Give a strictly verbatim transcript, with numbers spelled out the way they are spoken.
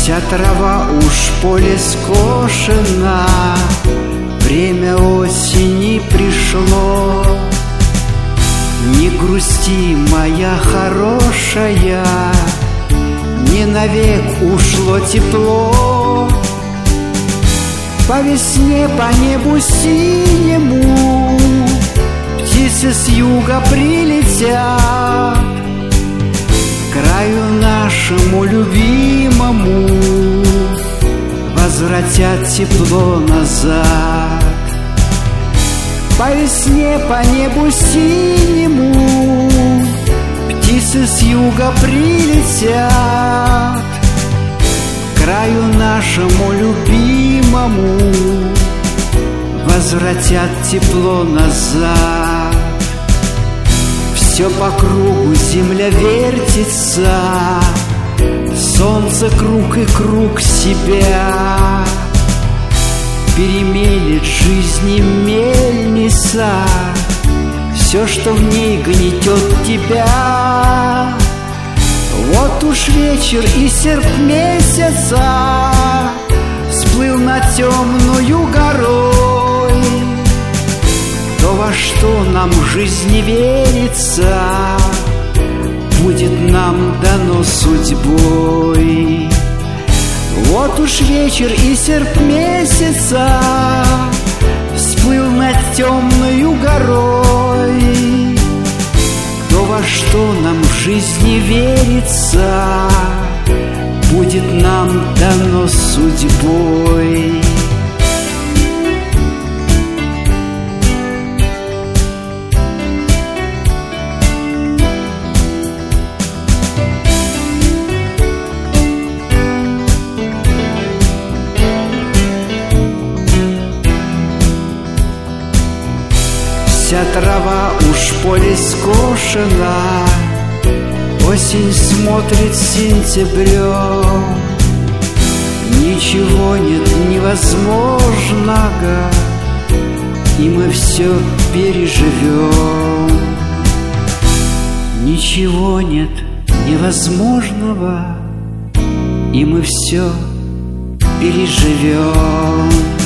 Вся трава уж в поле скошена, время осени пришло. Не грусти, моя хорошая, не навек ушло тепло. По весне, по небу синему птицы с юга прилетят. К краю нашему любимому возвратят тепло назад. По весне, по небу синему птицы с юга прилетят. К краю нашему любимому возвратят тепло назад. Все по кругу земля вертится, солнце круг и круг себя. Перемелет жизни мельница, все, что в ней гнетет тебя. Вот уж вечер и серп месяца всплыл над темною горой. То, во что нам в жизни верится, будет нам дано судьбой. Вот уж вечер и серп месяца всплыл над темною горой. То, во что нам в жизни верится, будет нам дано судьбой. Вся трава уж в поле скошена, осень смотрит сентябрем. Ничего нет невозможного, и мы все переживем. Ничего нет невозможного, и мы все переживем.